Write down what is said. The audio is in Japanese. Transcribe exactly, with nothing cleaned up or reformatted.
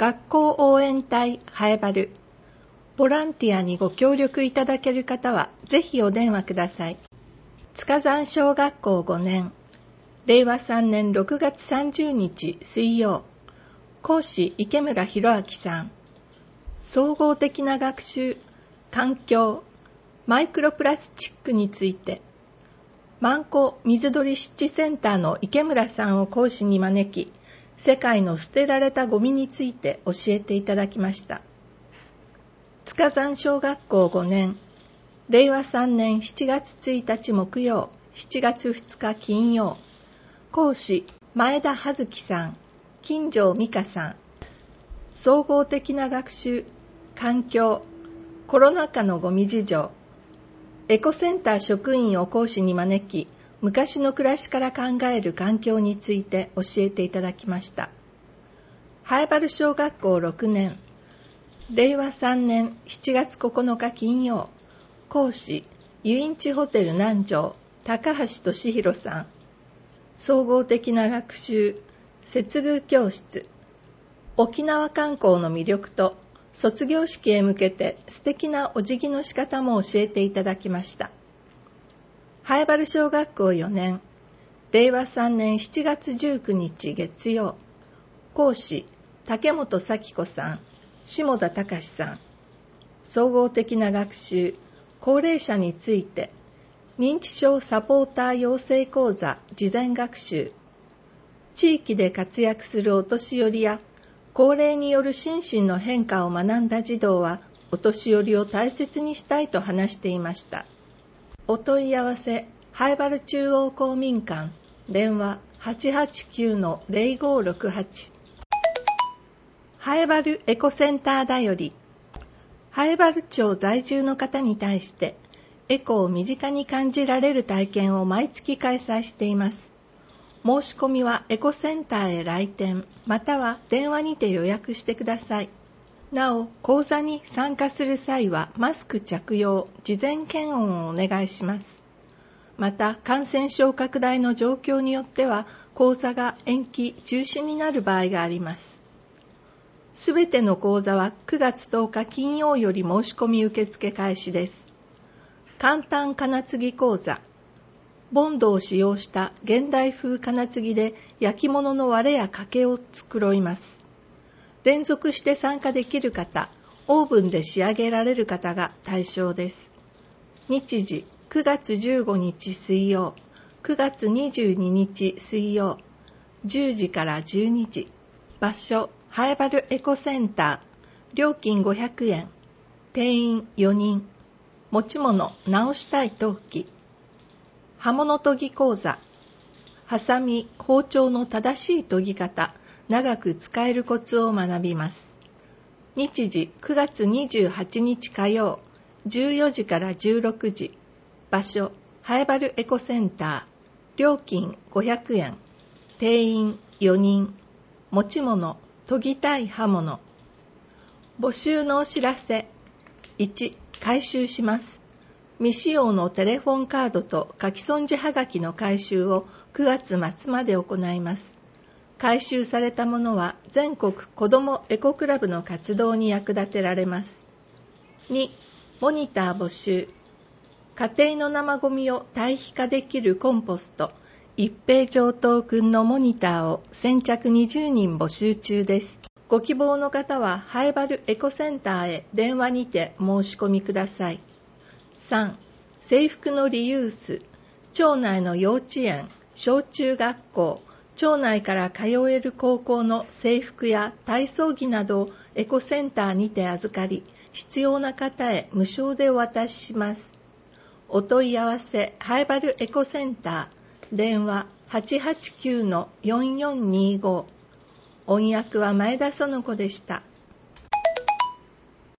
学校応援隊はえばるボランティアにご協力いただける方はぜひお電話ください。塚山小学校ごねん、れいわさんねんろくがつさんじゅうにち水曜、講師池村博明さん。総合的な学習、環境、マイクロプラスチックについて、万湖水鳥湿地センターの池村さんを講師に招き、世界の捨てられたゴミについて教えていただきました。塚山小学校ごねん、れいわさんねんしちがつついたち木曜、しちがつふつか金曜、講師前田葉月さん、金城美香さん。総合的な学習、環境、コロナ禍のゴミ事情。エコセンター職員を講師に招き、昔の暮らしから考える環境について教えていただきました。はえばる小学校ろくねん、れいわさんねんしちがつここのか金曜、講師ゆいんちホテル南條高橋俊弘さん。総合的な学習、接遇教室。沖縄観光の魅力と卒業式へ向けて素敵なお辞儀の仕方も教えていただきました。はえばる小学校よねん、れいわさんねんしちがつじゅうくにち月曜、講師竹本咲子さん、下田隆さん。総合的な学習、高齢者について、認知症サポーター養成講座事前学習。地域で活躍するお年寄りや高齢による心身の変化を学んだ児童はお年寄りを大切にしたいと話していました。お問い合わせ、はえばる中央公民館、電話 はちはちきゅうのぜろごろくはち。はえばるエコセンターだより、はえばる町在住の方に対してエコを身近に感じられる体験を毎月開催しています。申し込みはエコセンターへ来店、または電話にて予約してください。なお、講座に参加する際はマスク着用、事前検温をお願いします。また、感染症拡大の状況によっては、講座が延期、中止になる場合があります。すべての講座はくがつとおか金曜より申し込み受付開始です。簡単金継ぎ講座。ボンドを使用した現代風金継ぎで焼き物の割れや掛けを繕います。連続して参加できる方、オーブンで仕上げられる方が対象です。日時、くがつじゅうごにち水曜、くがつにじゅうににち水曜、じゅうじからじゅうにじ。場所、はえばるエコセンター。料金ごひゃくえん。定員よにん。持ち物、直したい陶器。刃物研ぎ講座。ハサミ、包丁の正しい研ぎ方、長く使えるコツを学びます。日時、くがつにじゅうはちにち火曜、じゅうよじからじゅうろくじ。場所、はえばるエコセンター。料金ごひゃくえん。定員よにん。持ち物、研ぎたい刃物。募集のお知らせ。いち、回収します。未使用のテレフォンカードと書き損じはがきの回収をくがつまつまで行います。回収されたものは全国子どもエコクラブの活動に役立てられます。に、モニター募集。家庭の生ゴミを堆肥化できるコンポスト、一平上等くんのモニターを先着にじゅうにん募集中です。ご希望の方ははえばるエコセンターへ電話にて申し込みください。さん、制服のリユース。町内の幼稚園、小中学校、町内から通える高校の制服や体操着などをエコセンターにて預かり、必要な方へ無償でお渡しします。お問い合わせ、はえばるエコセンター、電話 はちはちきゅうのよんよんにご。音訳は前田園子でした。